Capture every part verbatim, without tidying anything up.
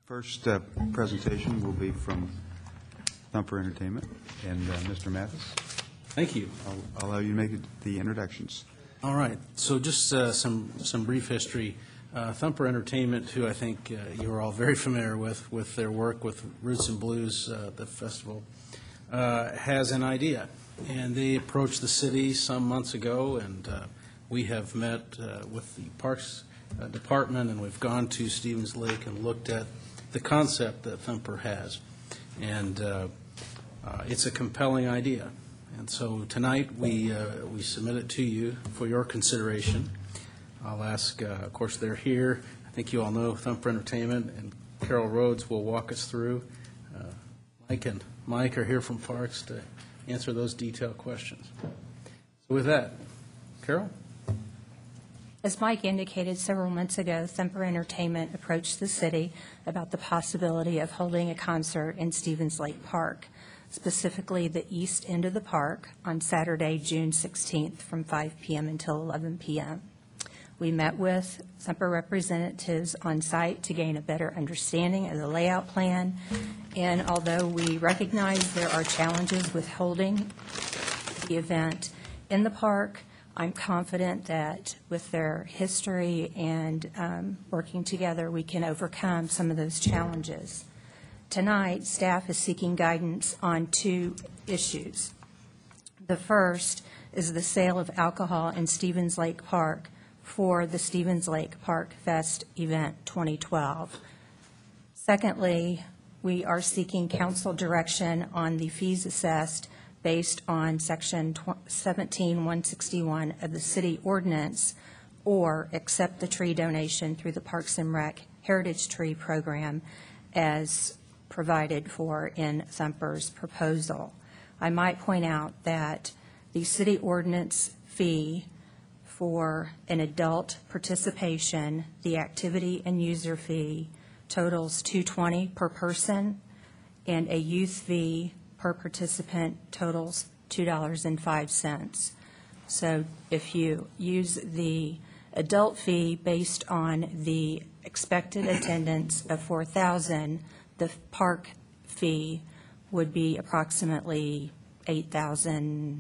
First uh, presentation will be from Thumper Entertainment, and uh, Mister Mathis. Thank you. I'll I'll allow you to make the introductions. All right. So just uh, some some brief history. Uh, Thumper Entertainment, who I think uh, you're all very familiar with, with their work with Roots and Blues, uh, the festival, uh, has an idea. And they approached the city some months ago, and uh, we have met uh, with the Parks uh, Department, and we've gone to Stevens Lake and looked at the concept that Thumper has. And uh, uh, it's a compelling idea. And so tonight, we uh, we submit it to you for your consideration. I'll ask, uh, of course, they're here. I think you all know Thumper Entertainment, and Carol Rhodes will walk us through. Uh, Mike and Mike are here from Parks to answer those detailed questions. So with that, Carol? As Mike indicated several months ago, Thumper Entertainment approached the city about the possibility of holding a concert in Stevens Lake Park, specifically the east end of the park, on Saturday, June sixteenth, from five p.m. until eleven p.m. We met with Thumper representatives on site to gain a better understanding of the layout plan, and although we recognize there are challenges with holding the event in the park, I'm confident that with their history and um, working together, we can overcome some of those challenges. Tonight, staff is seeking guidance on two issues. The first is the sale of alcohol in Stevens Lake Park for the Stevens Lake Park Fest event twenty twelve. Secondly, we are seeking council direction on the fees assessed based on Section seventeen one sixty-one of the city ordinance, or accept the tree donation through the Parks and Rec Heritage Tree Program as provided for in Thumper's proposal. I might point out that the city ordinance fee for an adult participation, the activity and user fee, totals two hundred twenty dollars per person, and a youth fee per participant totals two dollars and five cents. So if you use the adult fee based on the expected attendance of four thousand, the park fee would be approximately eight thousand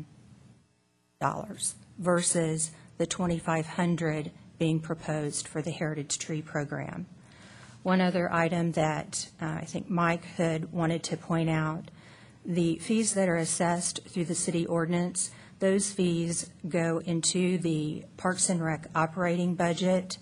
dollars versus the twenty-five hundred dollars being proposed for the Heritage Tree Program. One other item that uh, I think Mike had wanted to point out, the fees that are assessed through the city ordinance, those fees go into the Parks and Rec operating budget.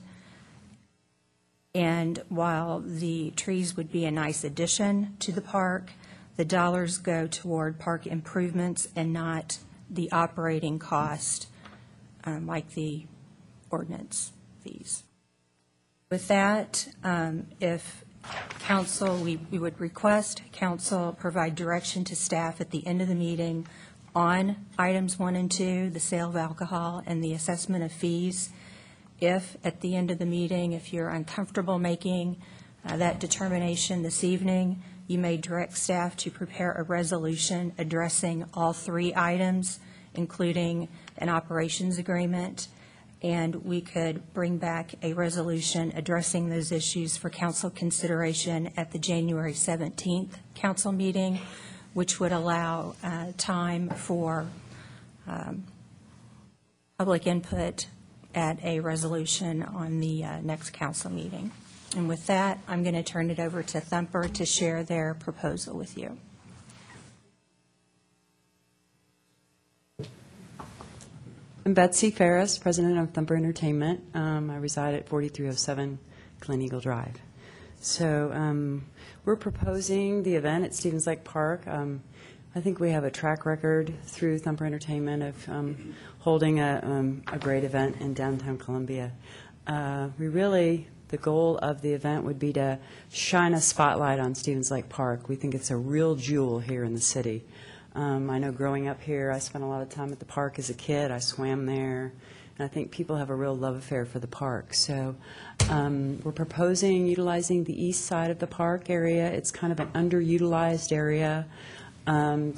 And while the trees would be a nice addition to the park, the dollars go toward park improvements and not the operating cost, um, like the ordinance fees. With that, um, if council, we, we would request council provide direction to staff at the end of the meeting on items one and two, the sale of alcohol and the assessment of fees. If at the end of the meeting, if you're uncomfortable making uh, that determination this evening, you may direct staff to prepare a resolution addressing all three items, including an operations agreement, and we could bring back a resolution addressing those issues for council consideration at the January seventeenth council meeting, which would allow uh, time for um, public input at a resolution on the uh, next council meeting. And with that, I'm going to turn it over to Thumper to share their proposal with you. I'm Betsy Ferris, president of Thumper Entertainment. Um, I reside at forty-three oh seven Glen Eagle Drive. So um, we're proposing the event at Stevens Lake Park. Um, I think we have a track record through Thumper Entertainment of um, holding a, um, a great event in downtown Columbia. Uh, we really, the goal of the event would be to shine a spotlight on Stevens Lake Park. We think it's a real jewel here in the city. Um, I know growing up here, I spent a lot of time at the park as a kid. I swam there, and I think people have a real love affair for the park. So um, we're proposing utilizing the east side of the park area. It's kind of an underutilized area. Um, the,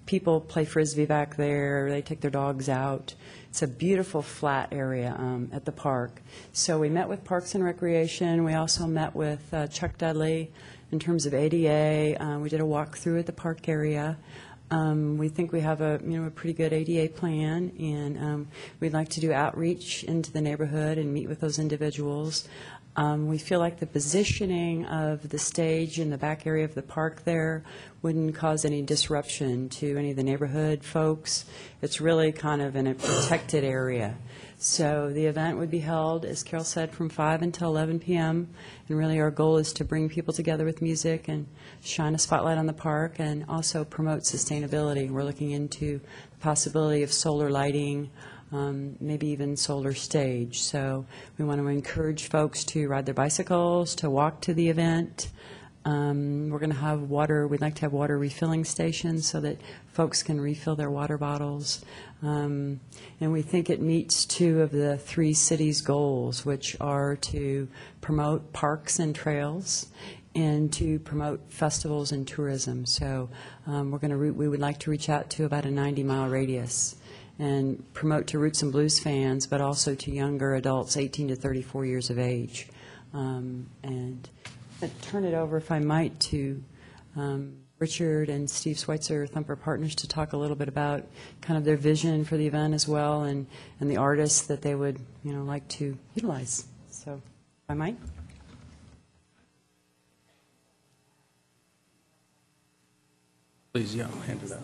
people play Frisbee back there, they take their dogs out. It's a beautiful flat area um, at the park. So we met with Parks and Recreation. We also met with uh, Chuck Dudley in terms of A D A. Uh, we did a walkthrough at the park area. Um, we think we have a, you know, a pretty good A D A plan, and um, we'd like to do outreach into the neighborhood and meet with those individuals. Um, we feel like the positioning of the stage in the back area of the park there wouldn't cause any disruption to any of the neighborhood folks. It's really kind of in a protected area. So the event would be held, as Carol said, from five until eleven p.m. And really our goal is to bring people together with music and shine a spotlight on the park and also promote sustainability. We're looking into the possibility of solar lighting, um, maybe even solar stage. So we want to encourage folks to ride their bicycles, to walk to the event. Um, we're going to have water, we'd like to have water refilling stations so that folks can refill their water bottles. Um, and we think it meets two of the three cities' goals, which are to promote parks and trails and to promote festivals and tourism. So um, we're going to, re- we would like to reach out to about a ninety mile radius and promote to Roots and Blues fans, but also to younger adults, eighteen to thirty-four years of age. Um, and I'd turn it over, if I might, to um, Richard and Steve Schweitzer, Thumper Partners, to talk a little bit about kind of their vision for the event as well, and, and the artists that they would, you know, like to utilize. So, if I might. Please, yeah, hand it out.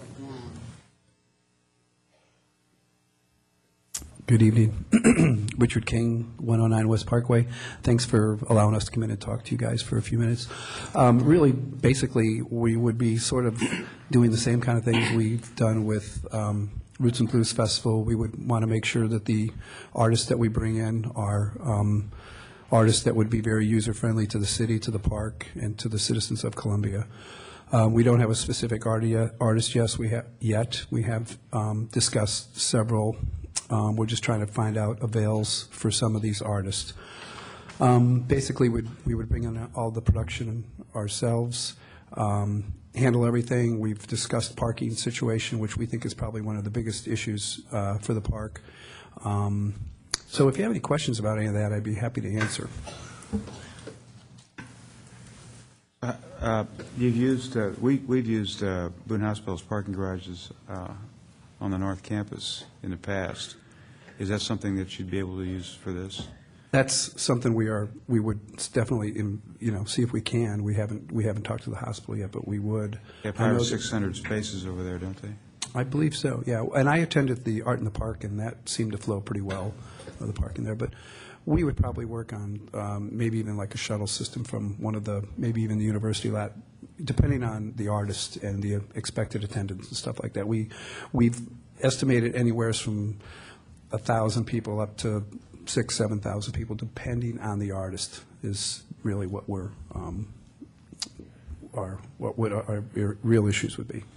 Good evening. Richard King, one oh nine West Parkway. Thanks for allowing us to come in and talk to you guys for a few minutes. Um, really, basically, we would be sort of doing the same kind of things we've done with um, Roots and Blues Festival. We would want to make sure that the artists that we bring in are um, artists that would be very user-friendly to the city, to the park, and to the citizens of Columbia. Um, we don't have a specific arti- artist yes, we ha- yet. We have um, discussed several. Um, we're just trying to find out avails for some of these artists. Um, basically, we'd, we would bring in all the production ourselves, um, handle everything. We've discussed parking situation, which we think is probably one of the biggest issues uh, for the park. Um, so if you have any questions about any of that, I'd be happy to answer. Uh, uh, You've used, uh, we, we've used uh, Boone Hospital's parking garages uh, on the North Campus in the past. Is that something that you'd be able to use for this? That's something we are, we would definitely, um, you know, see if we can. We haven't, we haven't talked to the hospital yet, but we would. They have I know probably that- six hundred spaces over there, don't they? I believe so, yeah. And I attended the Art in the Park, and that seemed to flow pretty well, uh, the parking there. But we would probably work on um, maybe even like a shuttle system from one of the, maybe even the university lot, depending on the artist and the expected attendance and stuff like that. We, we've estimated anywhere from a thousand people up to six, seven thousand people, depending on the artist, is really what we're, um, our, what would our, our real issues would be.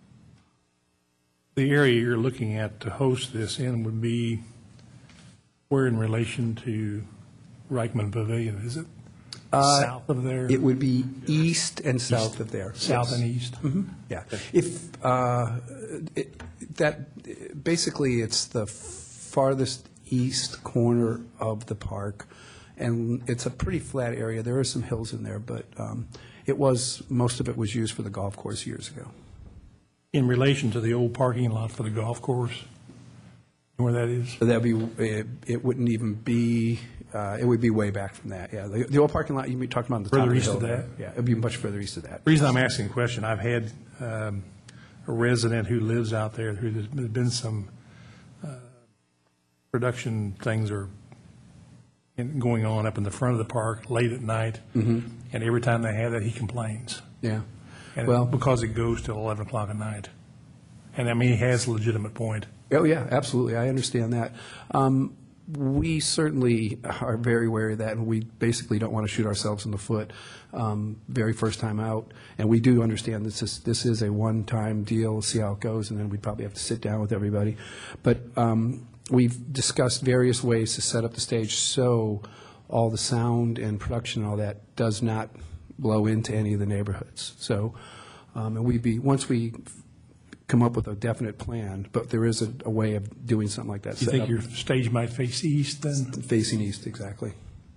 The area you're looking at to host this in would be where in relation to Reichman Pavilion, is it? Uh, South of there? It would be east and south of there. South yes. and east? Mhm, yeah. If, uh, it- that, basically, it's the farthest east corner of the park, and it's a pretty flat area. There are some hills in there, but um, it was, most of it was used for the golf course years ago. In relation to the old parking lot for the golf course, where that is? So that'd be, it, it wouldn't even be, uh, it would be way back from that, yeah. The, the old parking lot, you'd be talking about on the top of Further the east hill of there. that? Yeah, it'd be much further east of that. The reason I'm asking the question, I've had um, a resident who lives out there, who there's been some uh, production things are in- going on up in the front of the park late at night, and every time they have that, he complains. Yeah. And Well- because it goes till eleven o'clock at night. And I mean, he has a legitimate point. Oh, yeah, absolutely. I understand that. Um, we certainly are very wary of that, and we basically don't want to shoot ourselves in the foot um, very first time out. And we do understand this is, this is a one-time deal, see how it goes, and then we'd probably have to sit down with everybody. But um, we've discussed various ways to set up the stage so all the sound and production and all that does not blow into any of the neighborhoods. So, um, and we'd be, once we come up with a definite plan, but there is a, a way of doing something like that. You set think up your stage might face east then? Facing east, exactly.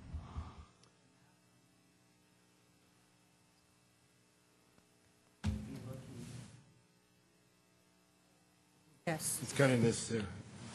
Yes. It's kind of this, uh,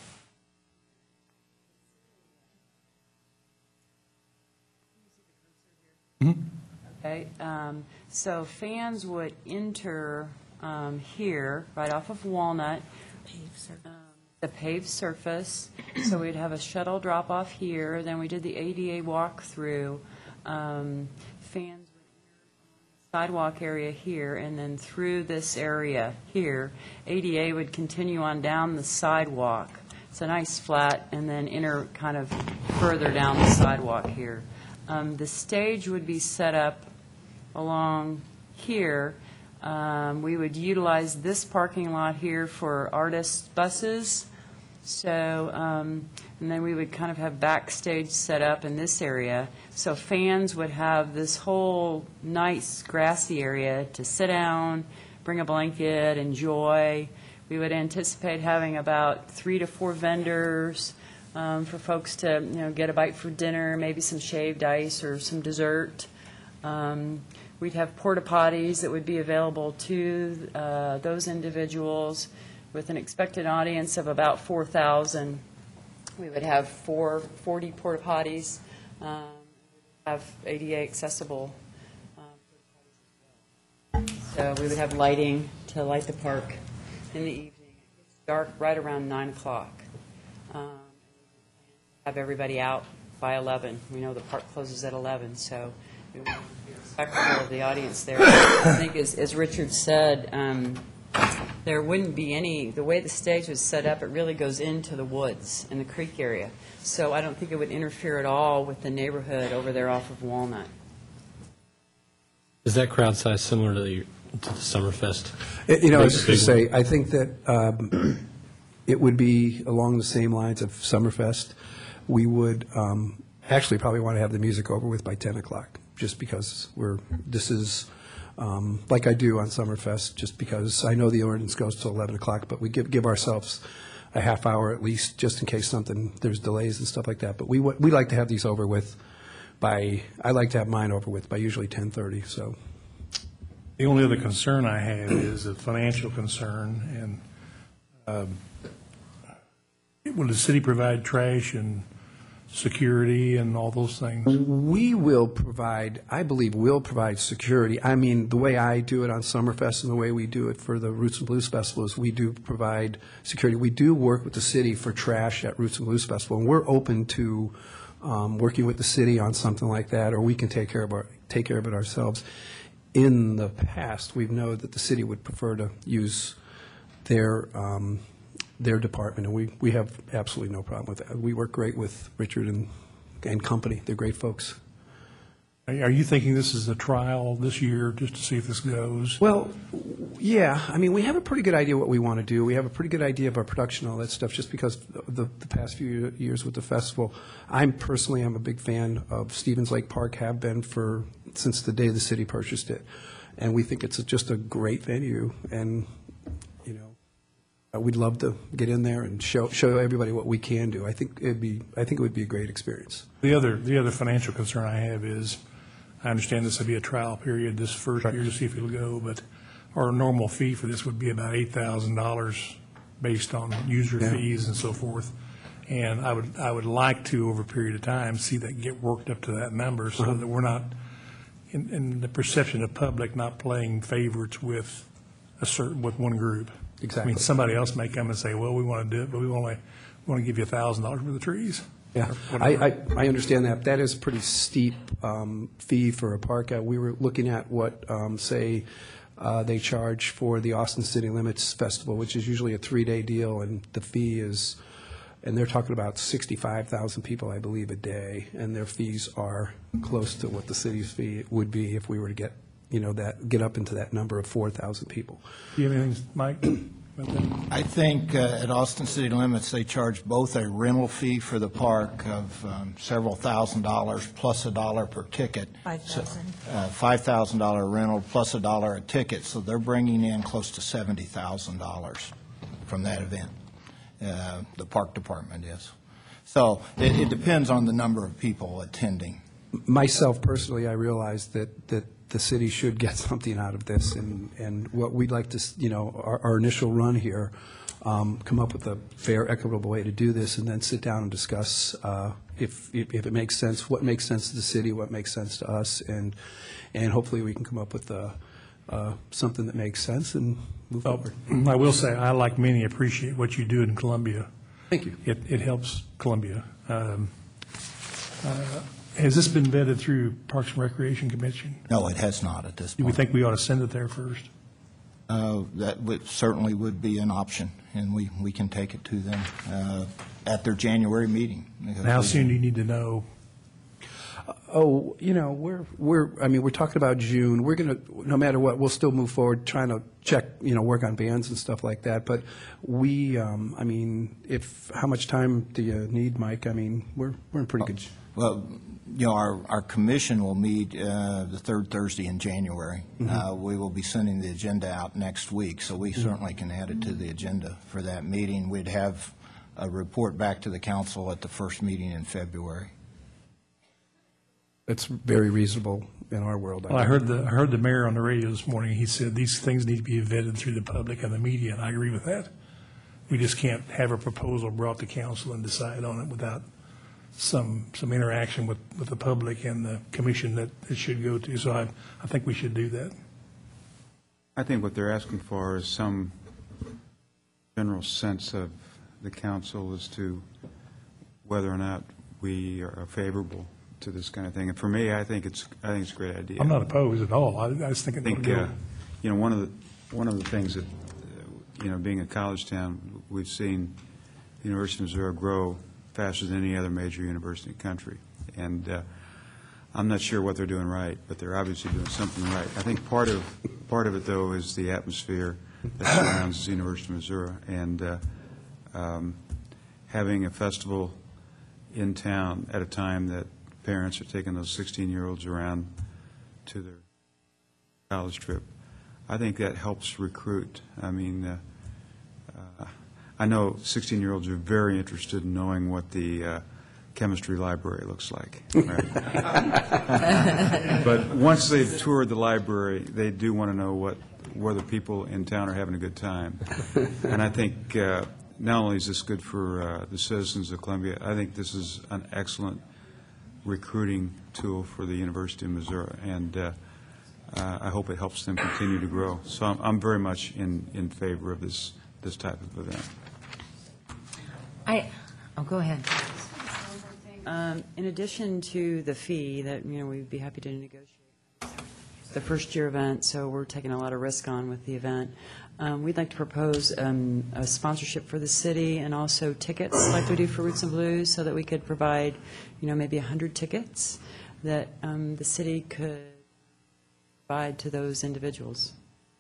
Okay, um, so fans would enter um, here, right off of Walnut, um, the paved surface, so we'd have a shuttle drop-off here, then we did the A D A walkthrough. Um, Fans would enter the sidewalk area here, and then through this area here. A D A would continue on down the sidewalk. It's a nice flat, and then enter kind of further down the sidewalk here. Um, The stage would be set up along here. Um, We would utilize this parking lot here for artist buses. So, um, and then we would kind of have backstage set up in this area. So fans would have this whole nice grassy area to sit down, bring a blanket, enjoy. We would anticipate having about three to four vendors um, for folks to, you know, get a bite for dinner, maybe some shaved ice or some dessert. Um, We'd have porta potties that would be available to uh, those individuals with an expected audience of about four thousand. We would have four, forty porta potties, um, have A D A accessible. um, So we would have lighting to light the park in the evening. It's dark right around nine o'clock. Um, Have everybody out by eleven. We know the park closes at eleven, so we want to be respectful of the audience there. I think, as, as Richard said, um, there wouldn't be any, the way the stage was set up, it really goes into the woods in the creek area. So I don't think it would interfere at all with the neighborhood over there off of Walnut. Is that crowd size similar to the, to the Summerfest? You know, I was just going to Big say, I think that um, it would be along the same lines of Summerfest. We would um, actually probably want to have the music over with by ten o'clock, just because we're, this is, um, like I do on Summerfest, just because I know the ordinance goes till eleven o'clock, but we give, give ourselves a half hour at least, just in case something, there's delays and stuff like that. But we, wa- we like to have these over with by, I like to have mine over with by usually ten thirty, so. The only other concern I have is a financial concern, and um, will the city provide trash and security and all those things? We will provide, I believe we'll provide security. I mean, the way I do it on Summerfest and the way we do it for the Roots and Blues Festival is we do provide security. We do work with the city for trash at Roots and Blues Festival, and we're open to um, working with the city on something like that, or we can take care of our, take care of it ourselves. In the past, we've known that the city would prefer to use their um, their department, and we, we have absolutely no problem with that. We work great with Richard and, and company. They're great folks. Are are you thinking this is a trial this year, just to see if this goes? Well, yeah, I mean, we have a pretty good idea what we want to do. We have a pretty good idea of our production and all that stuff, just because of the, the past few years with the festival. I'm personally, I'm a big fan of Stevens Lake Park, have been for, since the day the city purchased it. And we think it's a- just a great venue, and, you know, Uh, we'd love to get in there and show show everybody what we can do. I think it'd be I think it would be a great experience. The other, the other financial concern I have is, I understand this will be a trial period this first year to see if it'll go, but our normal fee for this would be about eight thousand dollars based on user Yeah. fees and so forth. And I would, I would like to, over a period of time, see that get worked up to that number so that we're not, in, in the perception of public, not playing favorites with a certain, with one group. I Exactly. mean, somebody else may come and say, well, we want to do it, but we only want to give you a thousand dollars worth of trees. Yeah, Or I, whatever. I, I understand that. That is a pretty steep um, fee for a park. Uh, We were looking at what, um, say, uh, they charge for the Austin City Limits Festival, which is usually a three-day deal, and the fee is, and they're talking about sixty-five thousand people, I believe, a day, and their fees are close to what the city's fee would be if we were to get, you know, that, get up into that number of four thousand people. Do you have anything, Mike? about that? I think uh, at Austin City Limits, they charge both a rental fee for the park of um, several thousand dollars plus a dollar per ticket. Five thousand. So, uh, five thousand dollar rental plus a dollar a ticket, so they're bringing in close to seventy thousand dollars from that event. Uh, The park department is. So it it depends on the number of people attending. Myself personally, I realize that, that the city should get something out of this, and, and what we'd like to, s- you know, our, our initial run here, um, come up with a fair, equitable way to do this, and then sit down and discuss uh, if, if if it makes sense, what makes sense to the city, what makes sense to us, and, and hopefully we can come up with uh, uh, something that makes sense and move Well, forward. I will say, I, like many, appreciate what you do in Columbia. Thank you. It, it helps Columbia. Um, uh, Has this been vetted through Parks and Recreation Commission? No, it has not at this Do we point. think we ought to send it there first? Uh, That would- certainly would be an option, and we we can take it to them uh, at their January meeting. And how soon do you need to know? Oh, you know, we're, we're, I mean, we're talking about June. We're going to, no matter what, we'll still move forward, trying to check, you know, work on bands and stuff like that. But we, um, I mean, if, how much time do you need, Mike? I mean, we're, we're in pretty good. sh- Well, you know, our, our commission will meet uh, the third Thursday in January. Uh, We will be sending the agenda out next week, so we certainly can add it to the agenda for that meeting. We'd have a report back to the council at the first meeting in February. It's very reasonable in our world. Well, I heard the, I heard the mayor on the radio this morning. He said these things need to be vetted through the public and the media, and I agree with that. We just can't have a proposal brought to council and decide on it without some, some interaction with, with the public and the commission that it should go to. So I, I think we should do that. I think what they're asking for is some general sense of the council as to whether or not we are favorable to this kind of thing. And for me, I think it's, I think it's a great idea. I'm not opposed at all. I, I was thinking. I think, uh, you know, one of the, one of the things that, uh, you know, being a college town, we've seen the University of Missouri grow faster than any other major university in the country. And uh, I'm not sure what they're doing right, but they're obviously doing something right. I think part of, part of it, though, is the atmosphere that surrounds the University of Missouri. And uh, um, having a festival in town at a time that parents are taking those sixteen-year-olds around to their college trip, I think that helps recruit. I mean, uh, uh, I know sixteen-year-olds are very interested in knowing what the uh, chemistry library looks like. Right? But once they've toured the library, they do want to know what, whether people in town are having a good time. And I think uh, not only is this good for uh, the citizens of Columbia, I think this is an excellent recruiting tool for the University of Missouri, and uh, uh, I hope it helps them continue to grow. So I'm, I'm very much in, in favor of this, this type of event. I, oh, go ahead. Um, In addition to the fee that, you know, we'd be happy to negotiate, the first-year event, so we're taking a lot of risk on with the event. Um, We'd like to propose um, a sponsorship for the city and also tickets like we do for Roots and Blues, so that we could provide, you know, maybe one hundred tickets that um, the city could provide to those individuals.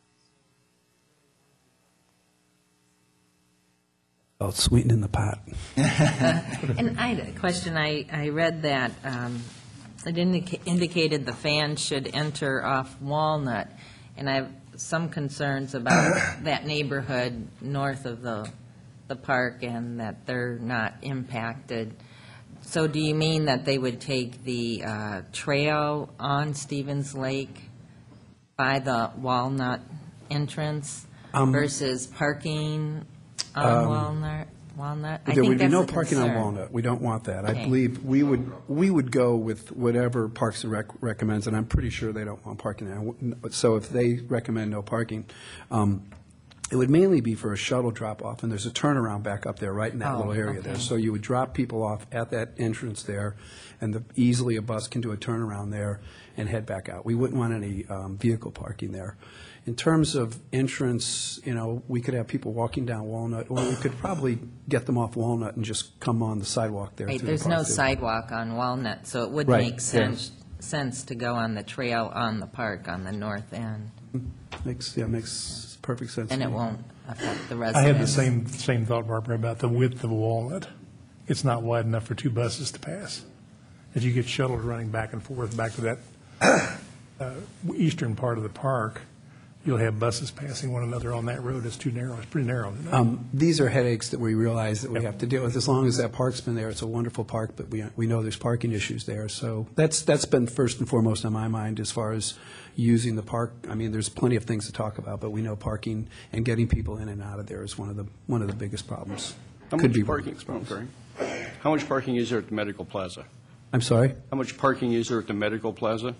Oh, sweetening the pot. And I had a question. I, I read that um, it indica- indicated the fans should enter off Walnut, and I have some concerns about that neighborhood north of the, the park and that they're not impacted. So do you mean that they would take the uh, trail on Stevens Lake by the Walnut entrance Um, versus parking on Walnut? Walnut? I There think would be that's no a parking on concern. Walnut. We don't want that. I Okay. believe we would, we would go with whatever Parks and Rec recommends, and I'm pretty sure they don't want parking there. So if they recommend no parking, um, it would mainly be for a shuttle drop-off, and there's a turnaround back up there, right in that Oh, little area there. okay. So you would drop people off at that entrance there, and the- easily a bus can do a turnaround there and head back out. We wouldn't want any um, vehicle parking there. In terms of entrance, you know, we could have people walking down Walnut, or we could probably get them off Walnut and just come on the sidewalk there. Right, through the there's park no there. sidewalk on Walnut, so it would Right, make sense, sense to go on the trail on the park on the north end, Makes, yeah, makes perfect sense. and to it me. won't affect the I residents. had the same, same thought, Barbara, about the width of Walnut. It's not wide enough for two buses to pass. If you get shuttles running back and forth back to that uh, eastern part of the park, you'll have buses passing one another on that road. It's too narrow. It's pretty narrow. Isn't it? Um, These are headaches that we realize that we have to deal with. As long as that park's been there, it's a wonderful park, but we, we know there's parking issues there. So that's, that's been first and foremost on my mind as far as using the park. I mean, there's plenty of things to talk about, but we know parking and getting people in and out of there is one of the, one of the biggest problems. How Could much be parking, I'm sorry. How much parking is there at the Medical Plaza? I'm sorry? How much parking is there at the Medical Plaza?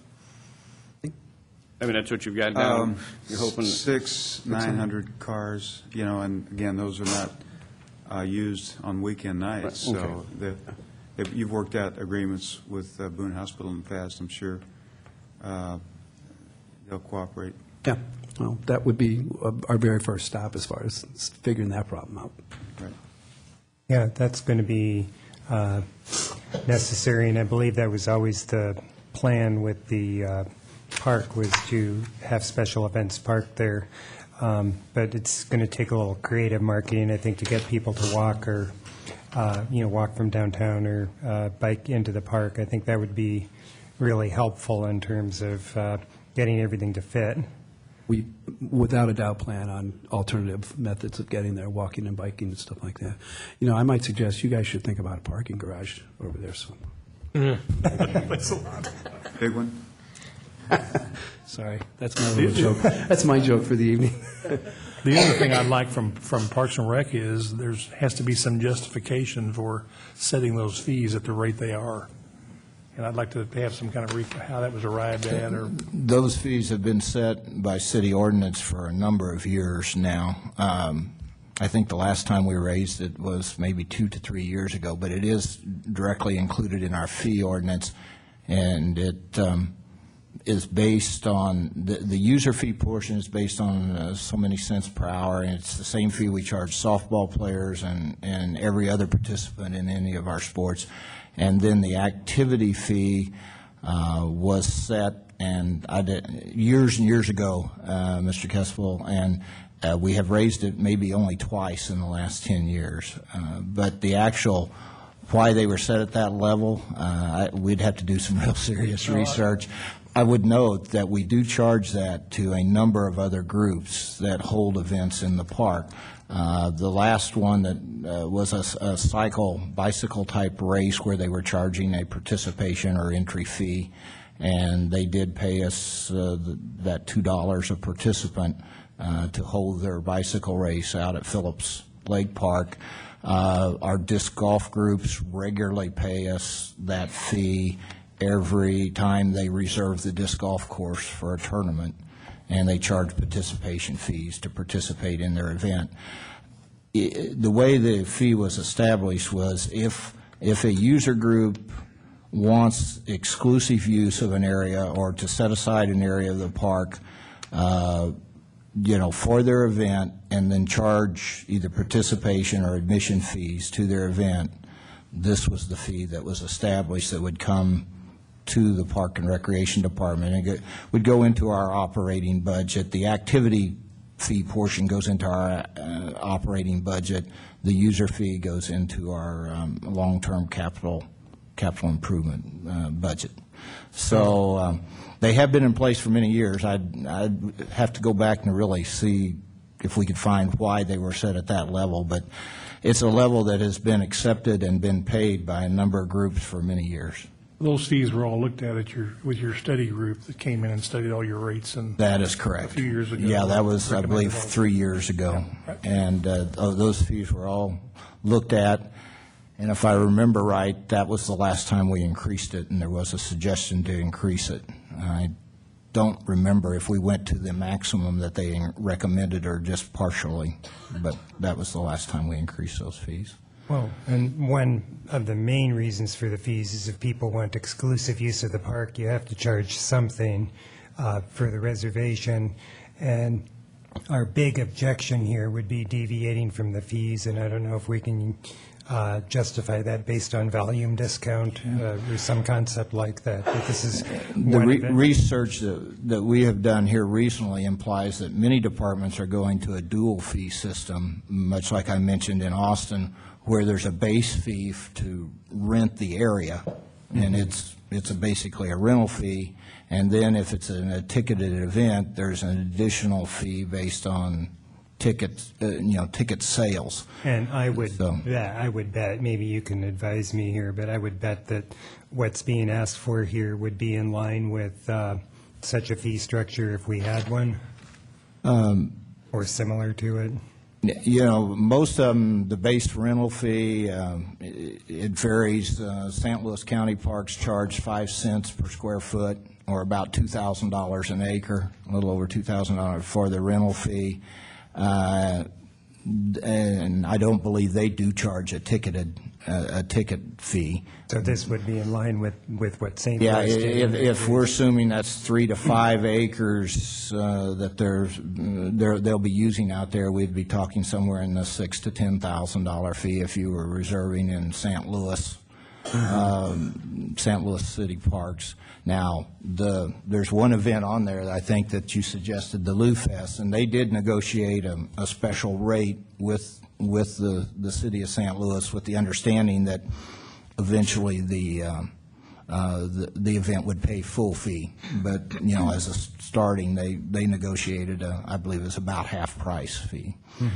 I mean, that's what you've got down. Um, You're hoping, Six, nine hundred cars, you know, and again, those are not uh, used on weekend nights. Right, So okay. the- if you've worked out agreements with uh, Boone Hospital in the past, I'm sure uh, they'll cooperate. Yeah, well, that would be uh, our very first stop as far as figuring that problem out. Right. Yeah, that's going to be uh, necessary, and I believe that was always the plan with the uh, park, was to have special events parked there. Um, But it's going to take a little creative marketing, I think, to get people to walk or, uh, you know, walk from downtown or uh, bike into the park. I think that would be really helpful in terms of uh, getting everything to fit. We, without a doubt, plan on alternative methods of getting there, walking and biking and stuff like that. You know, I might suggest you guys should think about a parking garage over there somewhere. Big one? Sorry, that's my little joke. That's my joke for the evening. The other thing I'd like from, from Parks and Rec is there's, has to be some justification for setting those fees at the rate they are. And I'd like to have some kind of, re- how that was arrived at, or, Those fees have been set by city ordinance for a number of years now. Um, I think the last time we raised it was maybe two to three years ago, but it is directly included in our fee ordinance, and it um, is based on, the, the user fee portion is based on uh, so many cents per hour, and it's the same fee we charge softball players and, and every other participant in any of our sports. And then the activity fee uh, was set, and I did, years and years ago, uh, Mister Kessel, and uh, we have raised it maybe only twice in the last ten years. Uh, but the actual, why they were set at that level, uh, I, we'd have to do some real serious research. I would note that we do charge that to a number of other groups that hold events in the park. Uh, the last one that uh, was a, a cycle, bicycle-type race where they were charging a participation or entry fee, and they did pay us uh, the, that two dollars a participant uh, to hold their bicycle race out at Phillips Lake Park. Uh, our disc golf groups regularly pay us that fee every time they reserve the disc golf course for a tournament, and they charge participation fees to participate in their event. I- The way the fee was established was if, if a user group wants exclusive use of an area or to set aside an area of the park, uh, you know, for their event, and then charge either participation or admission fees to their event, this was the fee that was established that would come to the Park and Recreation Department. And it would go into our operating budget. The activity fee portion goes into our uh, operating budget. The user fee goes into our um, long-term capital capital improvement uh, budget. So um, they have been in place for many years. I'd, I'd have to go back and really see if we could find why they were set at that level. But it's a level that has been accepted and been paid by a number of groups for many years. those fees were all looked at at your, with your study group that came in and studied all your rates and. That is correct. A few years ago. Yeah, that was, I Recommended believe, all- three years ago. And uh, oh, those fees were all looked at. And if I remember right, that was the last time we increased it, and there was a suggestion to increase it. I don't remember if we went to the maximum that they recommended or just partially, but that was the last time we increased those fees. Well, and one of the main reasons for the fees is if people want exclusive use of the park, you have to charge something uh, for the reservation. And our big objection here would be deviating from the fees, and I don't know if we can uh, justify that based on volume discount uh, or some concept like that. But this is The one re- event. research that, that we have done here recently implies that many departments are going to a dual fee system, much like I mentioned in Austin, where there's a base fee f- to rent the area, and it's, it's a basically a rental fee, and then if it's an- a ticketed event, there's an additional fee based on tickets, uh, you know, ticket sales. And I would, So- bet- I would bet, maybe you can advise me here, but I would bet that what's being asked for here would be in line with uh, such a fee structure if we had one, Um, or similar to it. You know, most of them, the base rental fee, um, it it varies. Uh, Saint Louis County Parks charge five cents per square foot, or about two thousand dollars an acre, a little over two thousand dollars for the rental fee. Uh, And I don't believe they do charge a ticketed, uh, a ticket fee. So this would be in line with, with what Saint Yeah, Louis did? if, if we're assuming that's three to five acres uh, that they're, they're, they'll be using out there, we'd be talking somewhere in the six to ten thousand dollar fee if you were reserving in Saint Louis, um, Saint Louis City Parks. Now, the, there's one event on there that I think that you suggested, the Lou Fest, and they did negotiate a, a special rate with, with the, the city of Saint Louis, with the understanding that eventually the, um, uh, the, the event would pay full fee. But, you know, as a s- starting, they, they negotiated, a, I believe it was about half price fee.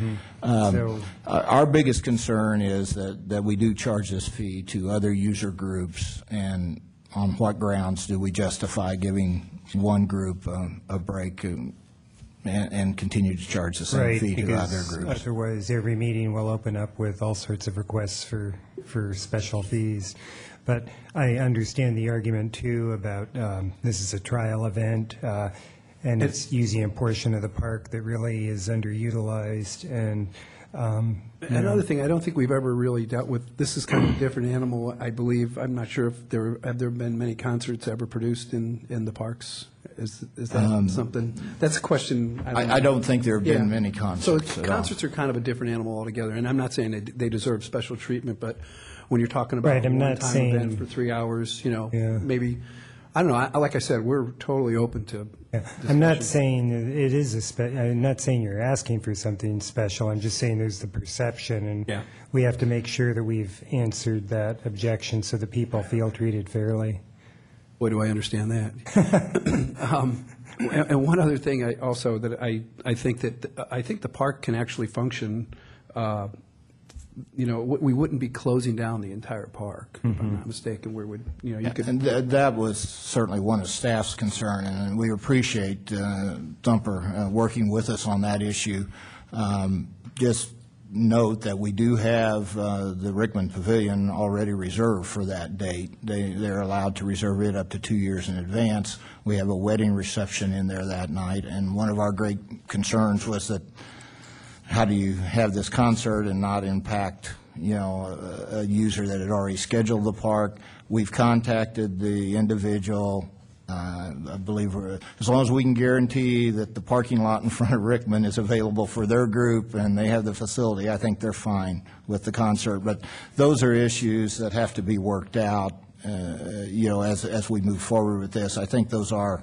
Um, So- our our biggest concern is that, that we do charge this fee to other user groups, and on what grounds do we justify giving one group um, a break um, and, and continue to charge the same Right, fee to other because groups? otherwise, every meeting will open up with all sorts of requests for, for special fees. But I understand the argument, too, about um, this is a trial event, uh, and it's using a portion of the park that really is underutilized, and, um, you know, Another thing, I don't think we've ever really dealt with, this is kind of a different animal, I believe. I'm not sure if there, have there been many concerts ever produced in, in the parks? Is, is that something, that's a question. Um, I, I don't think there have been Yeah. many concerts So at all. concerts are kind of a different animal altogether, and I'm not saying they, they deserve special treatment, but when you're talking about Right, a I'm not one-time saying- event for three hours, you know, Yeah. maybe, I don't know, I, like I said, we're totally open to Yeah. I'm not discussion. saying that it is a spe, I'm not saying you're asking for something special, I'm just saying there's the perception, and Yeah. we have to make sure that we've answered that objection so that people feel treated fairly. Boy, do I understand that. Um, And and one other thing I also, that I, I think that, I think the park can actually function, uh, you know, we wouldn't be closing down the entire park, if I'm not mistaken, where would, you know, you could. And th- that was certainly one of staff's concern, and we appreciate uh, Thumper uh, working with us on that issue. Um, Just note that we do have uh, the Rickman Pavilion already reserved for that date. They, they're allowed to reserve it up to two years in advance. We have a wedding reception in there that night, and one of our great concerns was that how do you have this concert and not impact, you know, a, a user that had already scheduled the park? We've contacted the individual. Uh, I believe we're, as long as we can guarantee that the parking lot in front of Rickman is available for their group and they have the facility, I think they're fine with the concert. But those are issues that have to be worked out, uh, you know, as, as we move forward with this. I think those are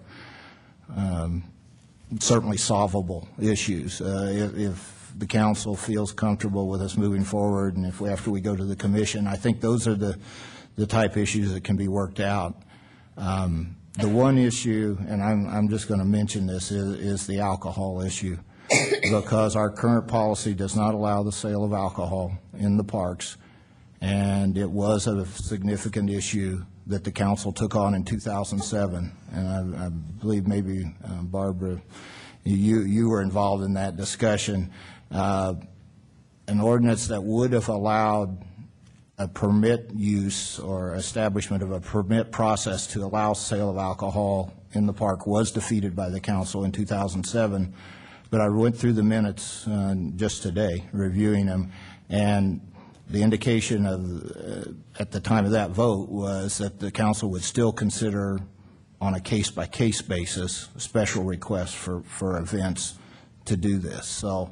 um, certainly solvable issues. Uh, If if the council feels comfortable with us moving forward, and if, we- after we go to the commission, I think those are the, the type issues that can be worked out. Um, The one issue, and I'm, I'm just going to mention this, is, is the alcohol issue, because our current policy does not allow the sale of alcohol in the parks, and it was a significant issue that the council took on in two thousand seven, and I, I believe maybe uh, Barbara, you, you were involved in that discussion. Uh, An ordinance that would have allowed a permit use or establishment of a permit process to allow sale of alcohol in the park was defeated by the council in two thousand seven. But I went through the minutes uh, just today, reviewing them, and the indication of, uh, at the time of that vote, was that the council would still consider, on a case-by-case basis, special requests for, for events to do this. So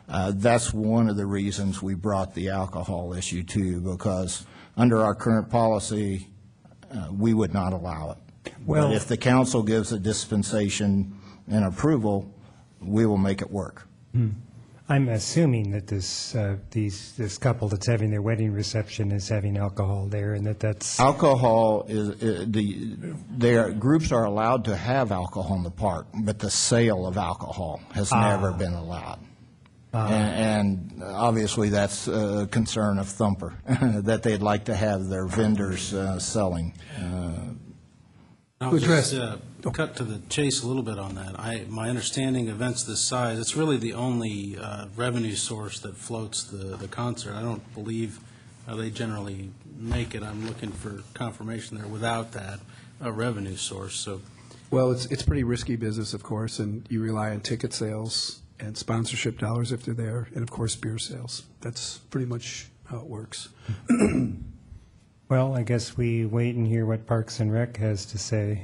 Uh, That's one of the reasons we brought the alcohol issue too, because under our current policy, uh, we would not allow it. Well- But if the council gives a dispensation and approval, we will make it work. I'm assuming that this, uh, these, this couple that's having their wedding reception is having alcohol there, and that that's, Alcohol is, uh, the, their, groups are allowed to have alcohol in the park, but the sale of alcohol has never been allowed. And, and obviously, that's a concern of Thumper, that they'd like to have their vendors uh, selling. Uh, I'll address- just uh, cut to the chase a little bit on that. I, my understanding, events this size, it's really the only uh, revenue source that floats the, the concert. I don't believe uh, they generally make it. I'm looking for confirmation there without that uh, revenue source, so. Well, it's, it's pretty risky business, of course, and you rely on ticket sales and sponsorship dollars if they're there, and of course, beer sales. That's pretty much how it works. well, I guess we wait and hear what Parks and Rec has to say.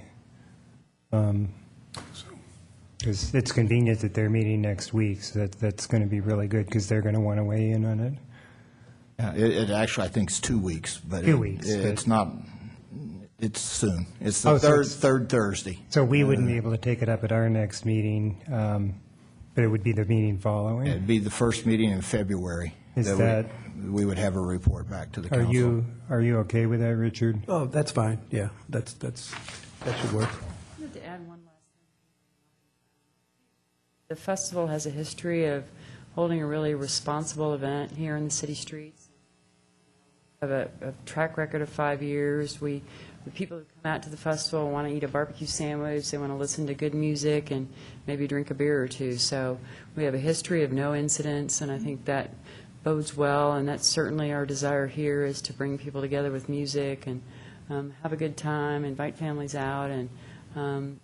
Because it's convenient that they're meeting next week, so that, that's going to be really good, because they're going to want to weigh in on it. yeah, It, it actually, I think, is two weeks, but. Two it- weeks, It's but- not, it's soon. It's Oh, the so third, it's- third Thursday. So we wouldn't be able to take it up at our next meeting, um, but it would be the meeting following? It'd be the first meeting in February. Is we- that- We would have a report back to the Are council. you, are you okay with that, Richard? Oh, that's fine, yeah, that's, that's, that should work. I wanted to add one last thing. The festival has a history of holding a really responsible event here in the city streets. We have a, a track record of five years. We, the people who come out to the festival want to eat a barbecue sandwich, they want to listen to good music and maybe drink a beer or two. So we have a history of no incidents, and I think that bodes well, and that's certainly our desire here, is to bring people together with music and um, have a good time, invite families out, and um,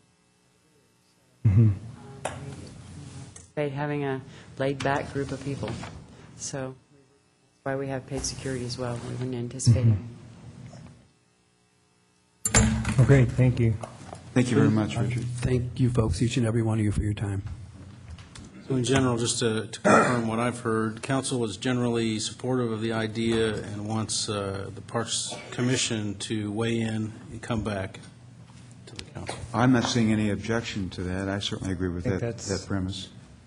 anticipate having a laid-back group of people. So that's why we have paid security as well. We wouldn't anticipate it. Oh, great, thank you. Thank you very much, Richard. Thank you, folks, each and every one of you for your time. So in general, just to to confirm what I've heard, council is generally supportive of the idea and wants uh, the Parks Commission to weigh in and come back to the council. I'm not seeing any objection to that. I certainly agree with I think that, that's- that premise.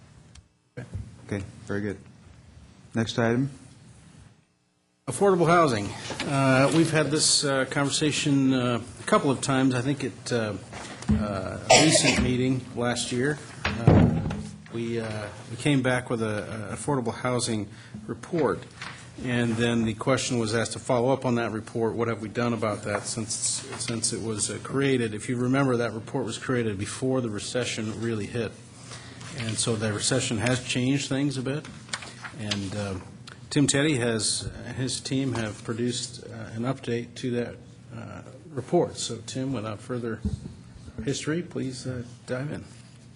Okay, very good. Next item? Affordable housing. Uh, We've had this uh, conversation uh, a couple of times, I think at uh, uh, a recent meeting last year. Uh, We uh, we came back with a a affordable housing report, and then the question was asked to follow up on that report. What have we done about that since, since it was uh, created? If you remember, that report was created before the recession really hit. And so the recession has changed things a bit. And uh, Tim Teddy has, and his team have produced uh, an update to that uh, report. So Tim, without further history, please uh, dive in.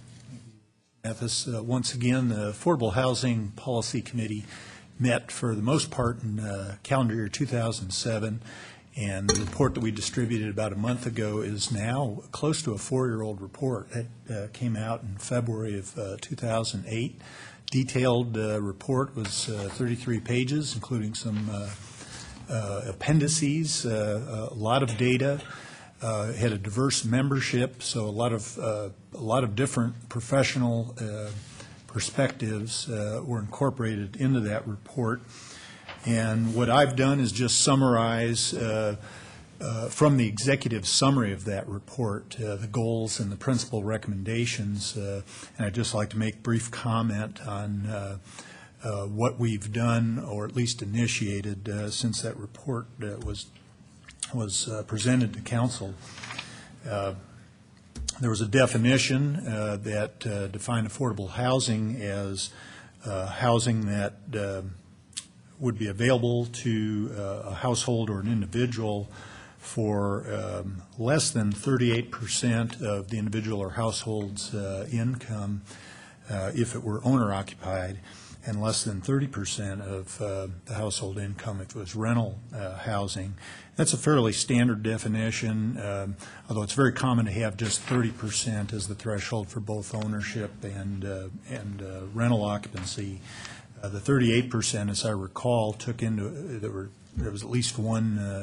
Mathis. Uh, Once again, the Affordable Housing Policy Committee met for the most part in uh, calendar year two thousand seven, and the report that we distributed about a month ago is now close to a four-year-old report. It uh, came out in February of uh, two thousand eight. Detailed uh, report was uh, thirty-three pages, including some uh, uh, appendices, uh, a lot of data. Uh, had a diverse membership, so a lot of uh, a lot of different professional uh, perspectives uh, were incorporated into that report. And what I've done is just summarize uh, uh, from the executive summary of that report uh, the goals and the principal recommendations. Uh, and I'd just like to make brief comment on uh, uh, what we've done, or at least initiated, uh, since that report uh, was. was uh, presented to council. Uh, there was a definition uh, that uh, defined affordable housing as uh, housing that uh, would be available to uh, a household or an individual for um, less than thirty-eight percent of the individual or household's uh, income uh, if it were owner-occupied, and less than thirty percent of uh, the household income if it was rental uh, housing. That's a fairly standard definition, um, although it's very common to have just thirty percent as the threshold for both ownership and, uh, and uh, rental occupancy. Uh, The thirty-eight percent, as I recall, took into, there were, there was at least one uh,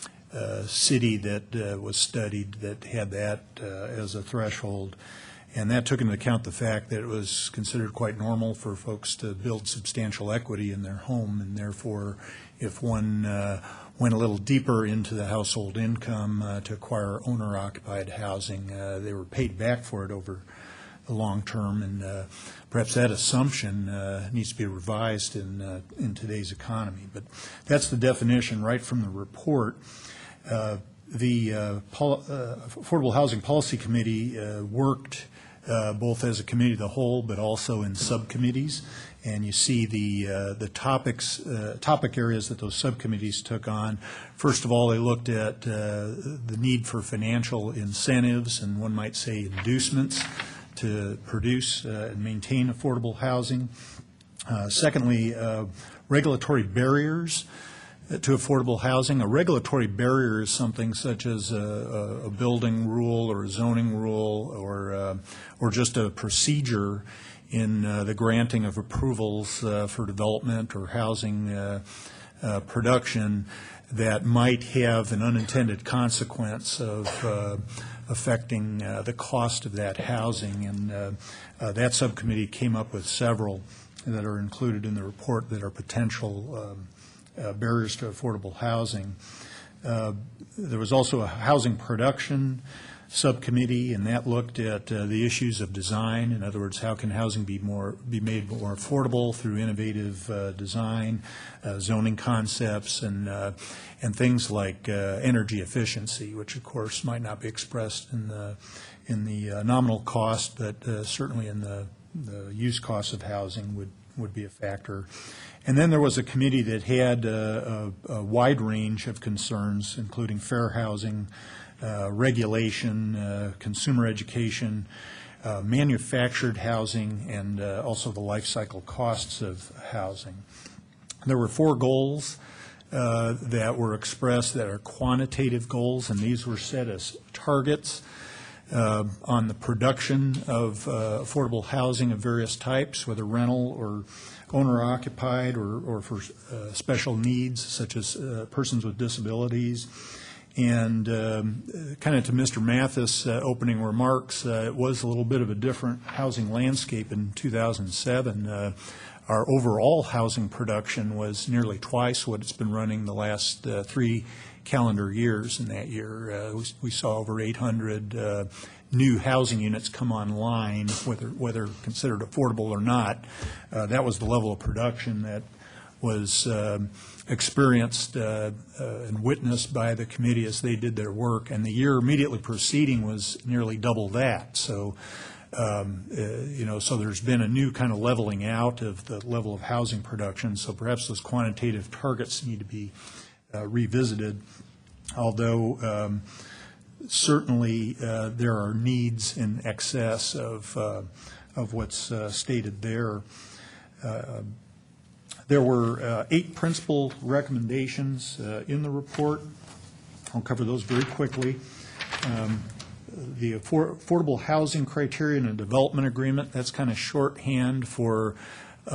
uh, city that uh, was studied that had that uh, as a threshold, and that took into account the fact that it was considered quite normal for folks to build substantial equity in their home, and therefore, if one uh, went a little deeper into the household income uh, to acquire owner-occupied housing, uh, they were paid back for it over the long term, and uh, perhaps that assumption uh, needs to be revised in uh, in today's economy. But that's the definition right from the report. Uh, the uh, Pol- uh, Affordable Housing Policy Committee uh, worked uh, both as a committee of the whole, but also in subcommittees. And you see the uh, the topics uh, topic areas that those subcommittees took on. First of all, they looked at uh, the need for financial incentives, and one might say inducements, to produce uh, and maintain affordable housing. Uh, secondly, uh, regulatory barriers to affordable housing. A regulatory barrier is something such as a, a building rule or a zoning rule or uh, or just a procedure in uh, the granting of approvals uh, for development or housing uh, uh, production that might have an unintended consequence of uh, affecting uh, the cost of that housing. And uh, uh, that subcommittee came up with several that are included in the report that are potential um, uh, barriers to affordable housing. Uh, there was also a housing production subcommittee, and that looked at uh, the issues of design. In other words, how can housing be more be made more affordable through innovative uh, design, uh, zoning concepts, and uh, and things like uh, energy efficiency, which of course might not be expressed in the in the uh, nominal cost, but uh, certainly in the the use cost of housing would would be a factor. And then there was a committee that had uh, a, a wide range of concerns, including fair housing, Uh, regulation, uh, consumer education, uh, manufactured housing, and uh, also the life cycle costs of housing. There were four goals uh, that were expressed that are quantitative goals, and these were set as targets uh, on the production of uh, affordable housing of various types, whether rental or owner-occupied or, or for uh, special needs, such as uh, persons with disabilities. And um, kind of to Mister Mathis' uh, opening remarks, uh, it was a little bit of a different housing landscape in two thousand seven. Uh, our overall housing production was nearly twice what it's been running the last uh, three calendar years. In that year, uh, we, we saw over eight hundred uh, new housing units come online, whether whether considered affordable or not. Uh, that was the level of production that was um, experienced uh, uh, and witnessed by the committee as they did their work, and the year immediately preceding was nearly double that. So, um, uh, you know, so there's been a new kind of leveling out of the level of housing production. So perhaps those quantitative targets need to be uh, revisited, although um, certainly uh, there are needs in excess of uh, of what's uh, stated there. Uh, There were uh, eight principal recommendations uh, in the report. I'll cover those very quickly. Um, the affor- affordable housing criterion and development agreement, that's kind of shorthand for uh,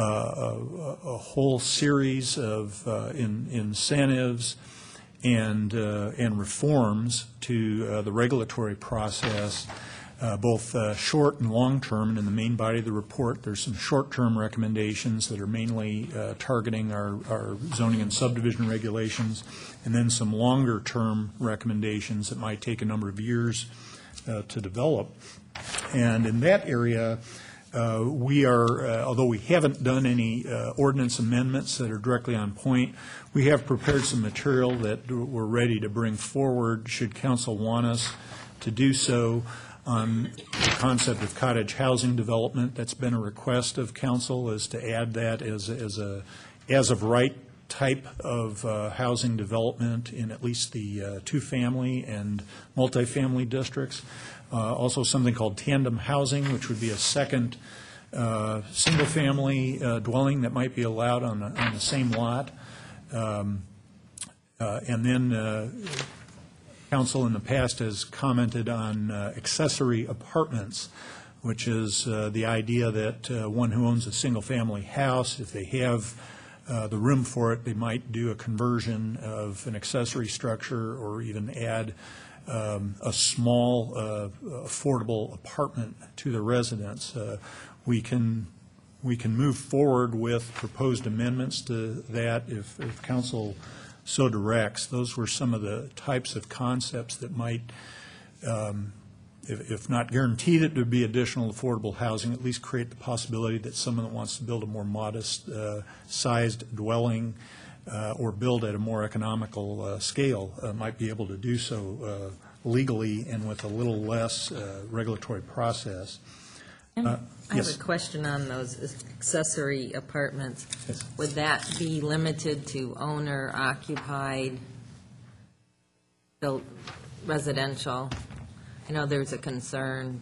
a, a whole series of uh, in, incentives and, uh, and reforms to uh, the regulatory process, Uh, both uh, short and long-term. And in the main body of the report, there's some short-term recommendations that are mainly uh, targeting our, our zoning and subdivision regulations, and then some longer-term recommendations that might take a number of years uh, to develop. And in that area, uh, we are, uh, although we haven't done any uh, ordinance amendments that are directly on point, we have prepared some material that we're ready to bring forward should council want us to do so, on the concept of cottage housing development. That's been a request of council, is to add that as, as a as of right type of uh, housing development in at least the uh, two-family and multifamily districts. Uh, also something called tandem housing, which would be a second uh, single-family uh, dwelling that might be allowed on the, on the same lot. Um, uh, and then uh, council in the past has commented on uh, accessory apartments, which is uh, the idea that uh, one who owns a single-family house, if they have uh, the room for it, they might do a conversion of an accessory structure or even add um, a small uh, affordable apartment to the residence. Uh, we can we can move forward with proposed amendments to that if, if council so directs. Those were some of the types of concepts that might, um, if, if not guarantee that there would be additional affordable housing, at least create the possibility that someone that wants to build a more modest uh, sized dwelling uh, or build at a more economical uh, scale uh, might be able to do so uh, legally and with a little less uh, regulatory process. Uh, I have yes. a question on those accessory apartments. Yes. Would that be limited to owner-occupied built residential? I know there's a concern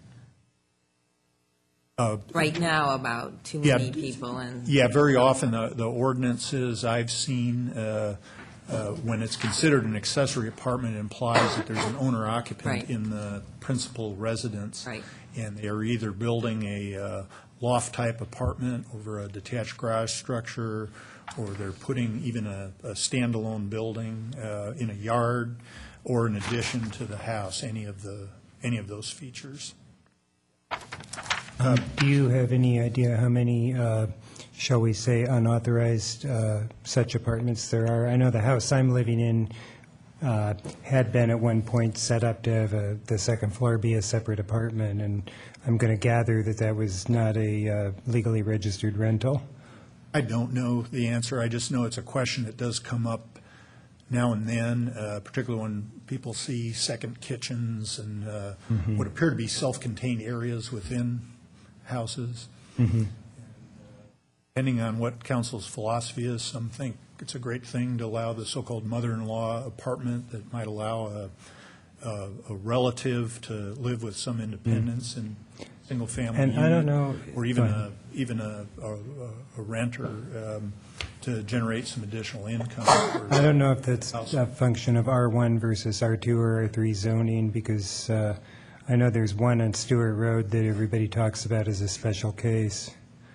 Uh, right now about too Yeah, many people and. Yeah, very often the, the ordinances I've seen, uh, uh, when it's considered an accessory apartment, it implies that there's an owner occupant Right. in the principal residence. Right. And they are either building a uh, loft-type apartment over a detached garage structure, or they're putting even a, a standalone building uh, in a yard, or in addition to the house, any of the, any of those features. Um, Do you have any idea how many, uh, shall we say, unauthorized uh, such apartments there are? I know the house I'm living in uh, had been at one point set up to have a- the second floor be a separate apartment, and I'm going to gather that that was not a uh, legally registered rental. I don't know the answer. I just know it's a question that does come up now and then, uh, particularly when people see second kitchens and uh, what appear to be self-contained areas within houses. Mhm. Depending on what council's philosophy is, some think it's a great thing to allow the so-called mother-in-law apartment that might allow a, a, a relative to live with some independence and single-family And I don't unit, know- or even go a ahead. even a, a, a renter um, to generate some additional income. for I don't know if that's house. a function of R one versus R two or R three zoning, because uh, I know there's one on Stewart Road that everybody talks about as a special case.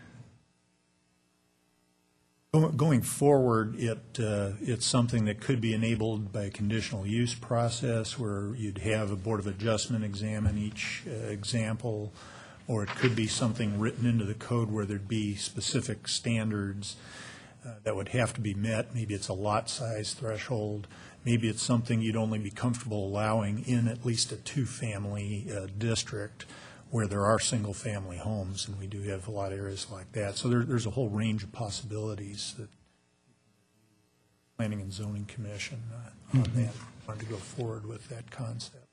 Go- Going forward, it, uh, it's something that could be enabled by a conditional use process where you'd have a Board of Adjustment examine each uh, example, or it could be something written into the code where there'd be specific standards uh, that would have to be met. Maybe it's a lot size threshold. Maybe it's something you'd only be comfortable allowing in at least a two-family uh, district where there are single-family homes, and we do have a lot of areas like that. So there, there's a whole range of possibilities that Planning and Zoning Commission uh, on that wanted to go forward with that concept.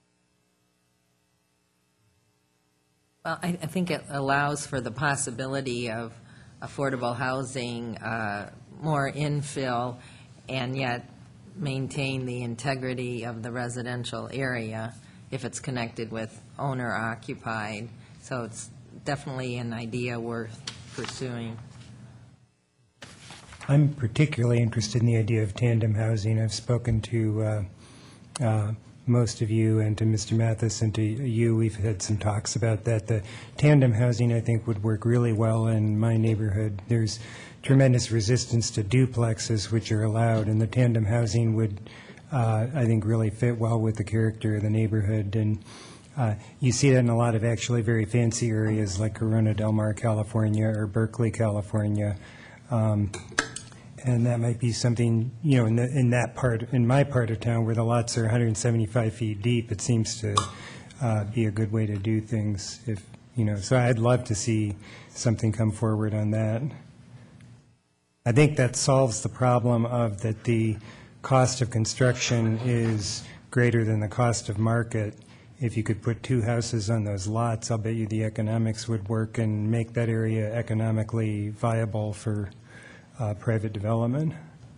Well, I, I think it allows for the possibility of affordable housing, uh, more infill, and yet maintain the integrity of the residential area if it's connected with owner-occupied. So it's definitely an idea worth pursuing. I'm particularly interested in the idea of tandem housing. I've spoken to uh, uh, most of you and to Mister Mathis and to you. We've had some talks about that. The tandem housing, I think, would work really well in my neighborhood. There's tremendous resistance to duplexes, which are allowed, and the tandem housing would, uh, I think, really fit well with the character of the neighborhood. And uh, you see that in a lot of actually very fancy areas like Corona Del Mar, California, or Berkeley, California. Um, And that might be something, you know, in, the, in that part, in my part of town where the lots are one hundred seventy-five feet deep, it seems to uh, be a good way to do things. If you know, so I'd love to see something come forward on that. I think that solves the problem of that the cost of construction is greater than the cost of market. If you could put two houses on those lots, I'll bet you the economics would work and make that area economically viable for Uh, private development.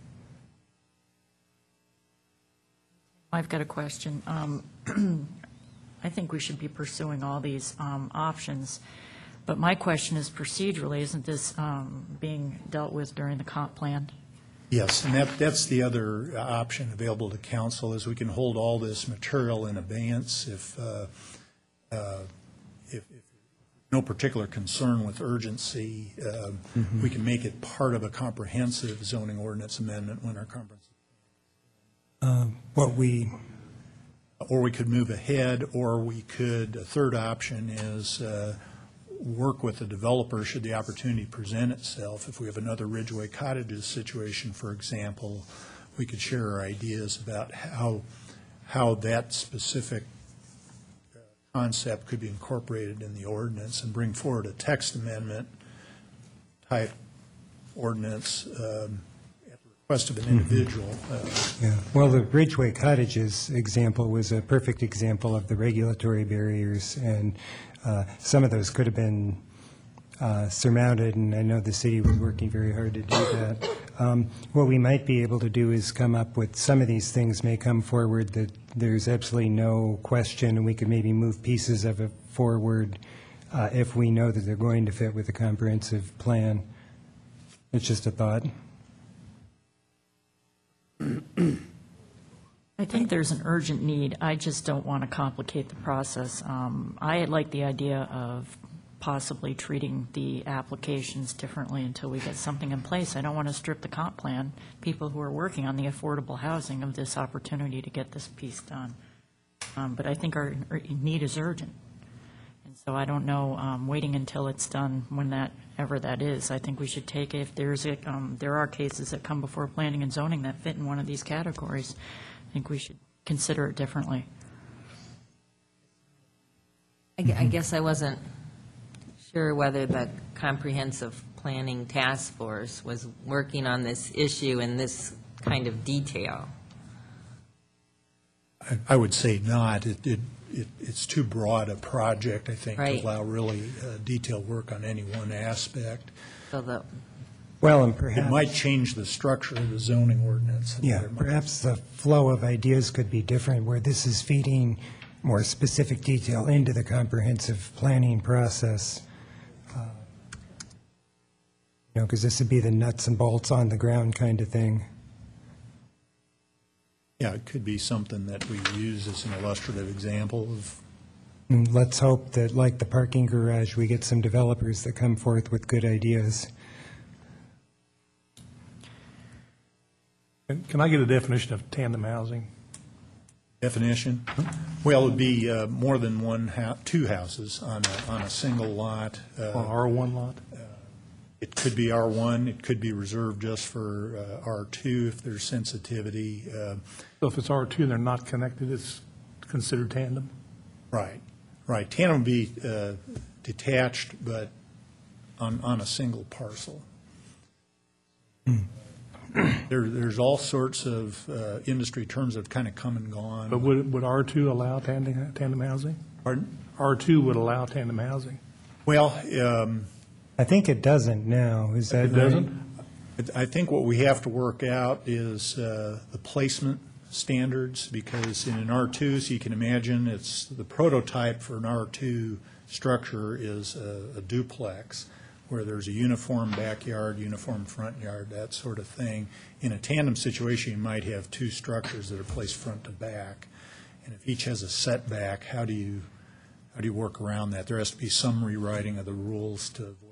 I've got a question. Um, I think we should be pursuing all these um, options, but my question is procedurally, isn't this um, being dealt with during the comp plan? Yes, and that, that's the other option available to council, is we can hold all this material in abeyance if, uh, uh, if, if no particular concern with urgency, uh, we can make it part of a comprehensive zoning ordinance amendment when our comprehensive. Uh, What we, Or we could move ahead, or we could, a third option is uh, work with the developer should the opportunity present itself. If we have another Ridgeway Cottages situation, for example, we could share our ideas about how, how that specific uh, concept could be incorporated in the ordinance and bring forward a text amendment type ordinance um, at the request of an individual. Uh, yeah, well, the Ridgeway Cottages example was a perfect example of the regulatory barriers, and uh, some of those could have been uh, surmounted, and I know the city was working very hard to do that. Um, What we might be able to do is come up with, some of these things may come forward that there's absolutely no question, and we could maybe move pieces of it forward uh, if we know that they're going to fit with the comprehensive plan. It's just a thought. I think there's an urgent need. I just don't want to complicate the process. Um, I like the idea of possibly treating the applications differently until we get something in place. I don't want to strip the comp plan, people who are working on the affordable housing, of this opportunity to get this piece done. Um, But I think our our need is urgent. And so I don't know, um, waiting until it's done, when that, ever that is, I think we should take it. If there's, a, um, there are cases that come before planning and zoning that fit in one of these categories, I think we should consider it differently. I gu- I guess I wasn't sure whether the comprehensive planning task force was working on this issue in this kind of detail. I- I would say not. It, it, it- it's too broad a project, I think, to Right. allow really uh, detailed work on any one aspect. So the, Well, and It perhaps... might change the structure of the zoning ordinance. and Yeah, there might- perhaps the flow of ideas could be different, where this is feeding more specific detail into the comprehensive planning process. Uh, You know, because this would be the nuts and bolts on the ground kind of thing. Yeah, it could be something that we use as an illustrative example of, And let's hope that, like the parking garage, we get some developers that come forth with good ideas. Can can I get a definition of tandem housing? definition. Well, it would be uh, more than one, hou- two houses on a, on a single lot. Uh, On R one lot? It could be R one, it could be reserved just for uh, R two if there's sensitivity. uh, So if it's R two and they're not connected, it's considered tandem? Right, right. Tandem would be uh, detached, but on, on a single parcel. There, there's all sorts of uh, industry terms that have kind of come and gone. But would, would R two allow tandem, tandem housing? Pardon? R two would allow tandem housing. Well, um, I think it doesn't now, is that It right? doesn't? I think what we have to work out is uh, the placement standards, because in an R two, so you can imagine, it's, the prototype for an R two structure is a a duplex, where there's a uniform backyard, uniform front yard, that sort of thing. In a tandem situation, you might have two structures that are placed front to back, and if each has a setback, how do you, how do you work around that? There has to be some rewriting of the rules to avoid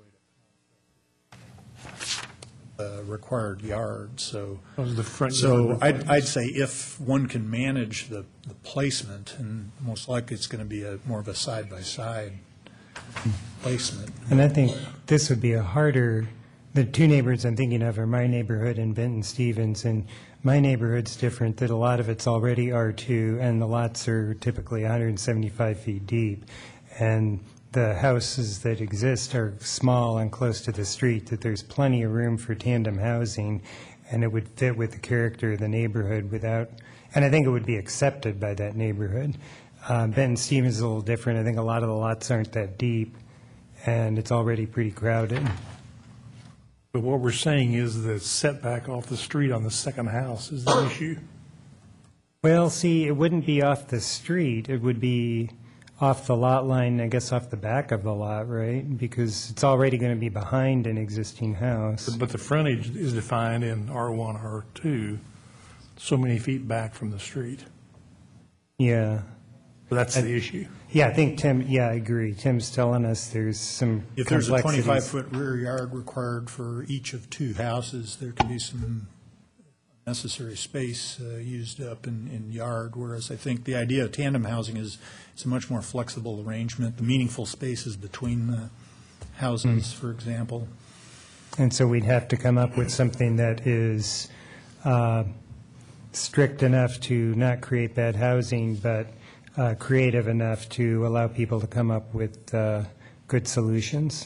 uh, required yard, so. Those are the front So yard I'd, I'd say if one can manage the, the placement, and most likely it's going to be a, more of a side-by-side placement. And I think this would be a harder, the two neighborhoods I'm thinking of are my neighborhood and Benton Stevens, and my neighborhood's different, that a lot of it's already R two, and the lots are typically one hundred seventy-five feet deep, and the houses that exist are small and close to the street, that there's plenty of room for tandem housing, and it would fit with the character of the neighborhood without, and I think it would be accepted by that neighborhood. Uh, Benton Stevens is a little different. I think a lot of the lots aren't that deep, and it's already pretty crowded. But what we're saying is the setback off the street on the second house is the issue. Well, see, it wouldn't be off the street. It would be off the lot line, I guess off the back of the lot, right? Because it's already going to be behind an existing house. But the frontage is defined in R one, R two, so many feet back from the street. Yeah. That's the issue. Yeah, I think Tim, yeah, I agree. Tim's telling us there's some If there's a complexities. twenty-five foot rear yard required for each of two houses, there can be some necessary space uh, used up in, in yard, whereas I think the idea of tandem housing is it's a much more flexible arrangement, the meaningful spaces between the houses, for example. And so we'd have to come up with something that is uh, strict enough to not create bad housing, but uh, creative enough to allow people to come up with uh, good solutions.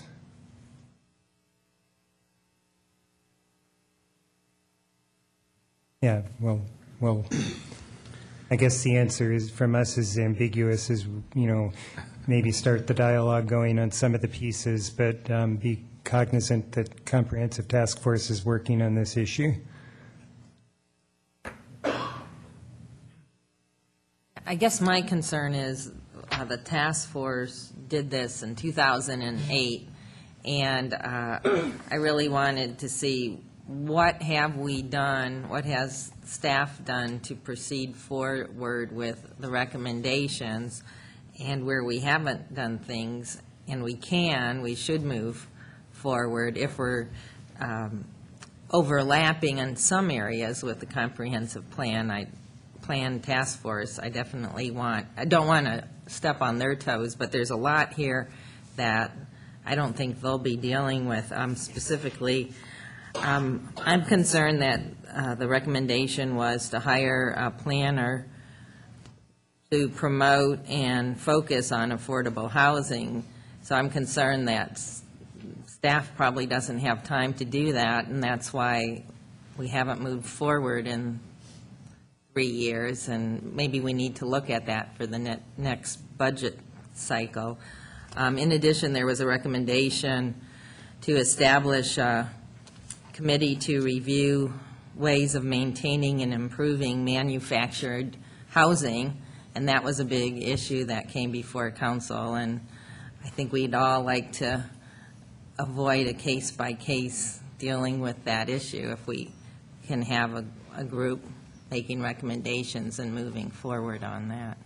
Yeah, well, well, I guess the answer is, from us, is ambiguous, is, you know, maybe start the dialogue going on some of the pieces, but um, be cognizant that Comprehensive Task Force is working on this issue. I guess my concern is uh, the task force did this in two thousand eight, and uh, I really wanted to see what have we done, what has staff done to proceed forward with the recommendations, and where we haven't done things, and we can, we should move forward if we're um, overlapping in some areas with the comprehensive plan. I plan task force, I definitely want, I don't want to step on their toes, but there's a lot here that I don't think they'll be dealing with. Um, specifically, um, I'm concerned that uh, the recommendation was to hire a planner to promote and focus on affordable housing. So I'm concerned that s- staff probably doesn't have time to do that, and that's why we haven't moved forward in three years, and maybe we need to look at that for the ne- next budget cycle. Um, in addition, there was a recommendation to establish a committee to review ways of maintaining and improving manufactured housing, and that was a big issue that came before council, and I think we'd all like to avoid a case-by-case dealing with that issue if we can have a, a group making recommendations and moving forward on that.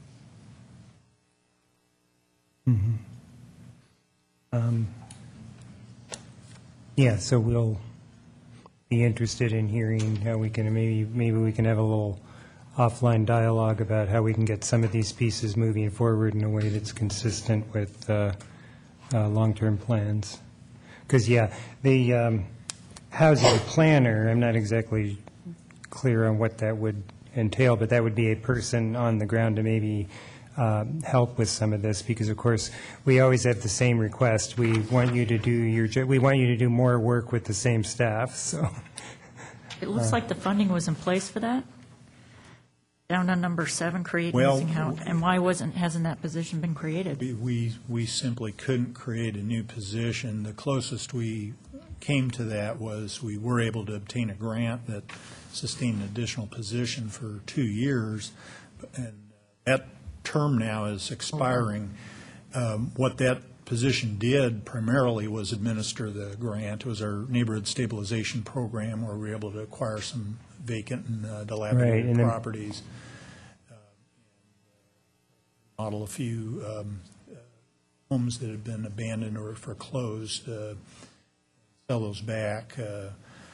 Mm-hmm. Um, yeah, so we'll be interested in hearing how we can, maybe, maybe we can have a little offline dialogue about how we can get some of these pieces moving forward in a way that's consistent with uh, uh, long-term plans. Because, yeah, the um, housing planner, I'm not exactly clear on what that would entail, but that would be a person on the ground to maybe um, help with some of this, because, of course, we always have the same request. We want you to do your, jo- we want you to do more work with the same staff, so. It looks Uh, like the funding was in place for that, down on number seven, create Well, housing house. And why wasn't, hasn't that position been created? We- We, we simply couldn't create a new position. The closest we came to that was we were able to obtain a grant that sustained an additional position for two years, and that term now is expiring. Um, What that position did primarily was administer the grant. It was our neighborhood stabilization program where we were able to acquire some vacant and uh, Right, dilapidated and then- properties, uh, and model a few um, uh, homes that had been abandoned or foreclosed, uh, sell those back. uh,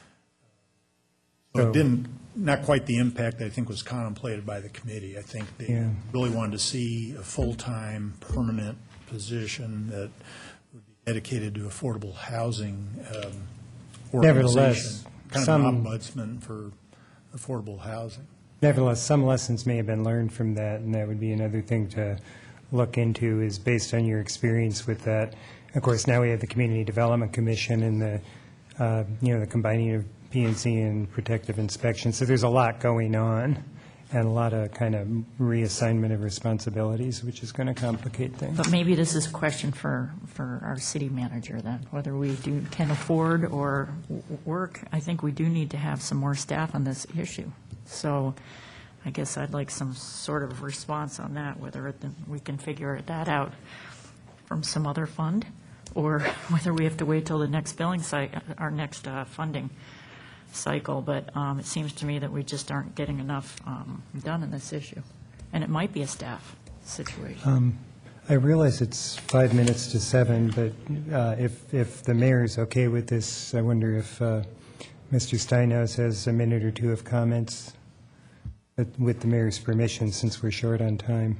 So So- it didn't, not quite the impact that I think was contemplated by the committee. I think they Yeah. really wanted to see a full-time, permanent position that would be dedicated to affordable housing um, Nevertheless, organization. Kind of some- an ombudsman for affordable housing. Nevertheless, some lessons may have been learned from that, and that would be another thing to look into, is based on your experience with that. Of course, now we have the Community Development Commission and the, uh, you know, the combining of P and Z and protective inspection. So there's a lot going on, and a lot of kind of reassignment of responsibilities, which is going to complicate things. But maybe this is a question for, for our city manager then, whether we do, can afford or w- work. I think we do need to have some more staff on this issue. So I guess I'd like some sort of response on that, whether it- we can figure that out from some other fund, or whether we have to wait till the next billing cycle, our next uh, funding cycle. But um, it seems to me that we just aren't getting enough um, done in this issue. And it might be a staff situation? Um, I realize it's five minutes to seven, but uh, if, if the mayor is okay with this, I wonder if uh, Mister Steinhaus has a minute or two of comments uh, with the mayor's permission, since we're short on time.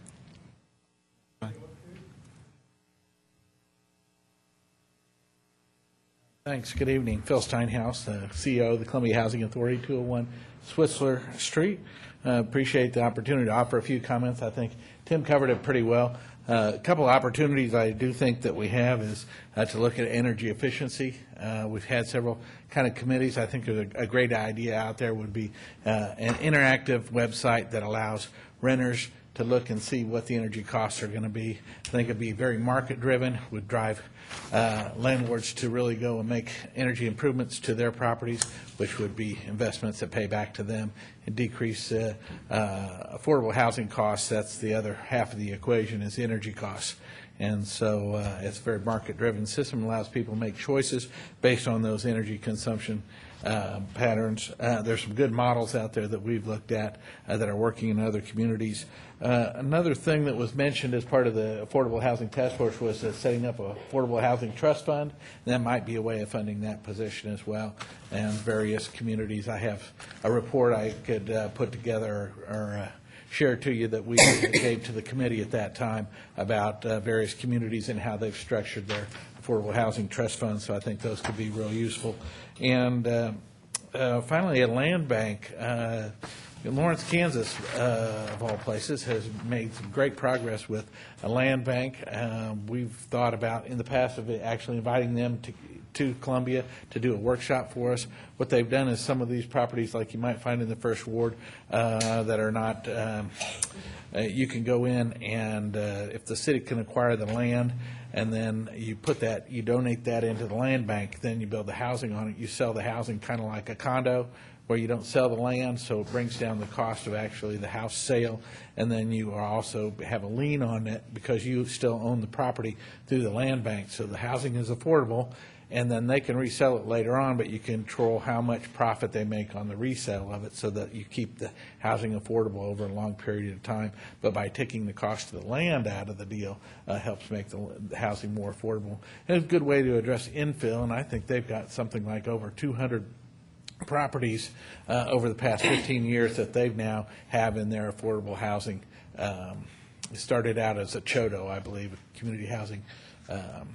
Thanks. Good evening. Phil Steinhaus, the C E O of the Columbia Housing Authority, two oh one Swissler Street. Uh, appreciate the opportunity to offer a few comments. I think Tim covered it pretty well. Uh, a couple of opportunities I do think that we have is uh, to look at energy efficiency. Uh, we've had several kind of committees. I think a, a great idea out there would be uh, an interactive website that allows renters to look and see what the energy costs are going to be. I think it'd be very market-driven, would drive uh, landlords to really go and make energy improvements to their properties, which would be investments that pay back to them and decrease uh, uh, affordable housing costs. That's the other half of the equation, is energy costs. And so uh, it's a very market-driven system, allows people to make choices based on those energy consumption uh, patterns. Uh, there's some good models out there that we've looked at uh, that are working in other communities. Uh, another thing that was mentioned as part of the Affordable Housing Task Force was uh, setting up a Affordable Housing Trust Fund. And that might be a way of funding that position as well. And various communities, I have a report I could uh, put together or, or uh, share to you that we gave to the committee at that time about uh, various communities and how they've structured their affordable housing trust funds. So I think those could be real useful. And uh, uh, finally, a land bank. Uh, Lawrence, Kansas, uh, of all places, has made some great progress with a land bank. Uh, we've thought about in the past of actually inviting them to to Columbia to do a workshop for us. What they've done is some of these properties, like you might find in the First Ward, uh, that are not, um, uh, you can go in and uh, if the city can acquire the land and then you put that, you donate that into the land bank, then you build the housing on it. You sell the housing kind of like a condo, where you don't sell the land, so it brings down the cost of actually the house sale, and then you are also have a lien on it because you still own the property through the land bank. So the housing is affordable, and then they can resell it later on, but you control how much profit they make on the resale of it so that you keep the housing affordable over a long period of time. But by taking the cost of the land out of the deal uh, helps make the, the housing more affordable. And it's a good way to address infill, and I think they've got something like over two hundred properties uh, over the past fifteen years that they've now have in their affordable housing. Um, it started out as a CHODO, I believe, community housing um,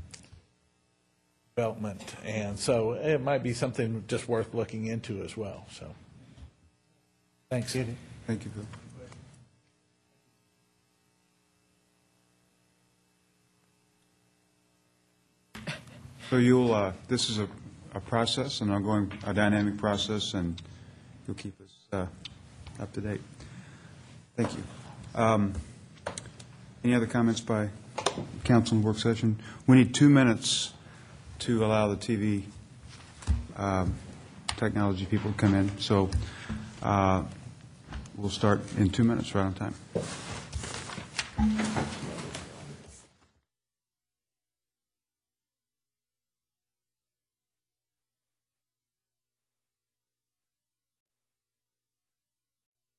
development, and so it might be something just worth looking into as well. So, thanks. Thank you, Bill. So you'll, uh, this is a a process, an ongoing, a dynamic process, and you'll keep us uh, up to date. Thank you. Um, any other comments by council in work session? We need two minutes to allow the T V um, technology people to come in. So uh, we'll start in two minutes, right on time.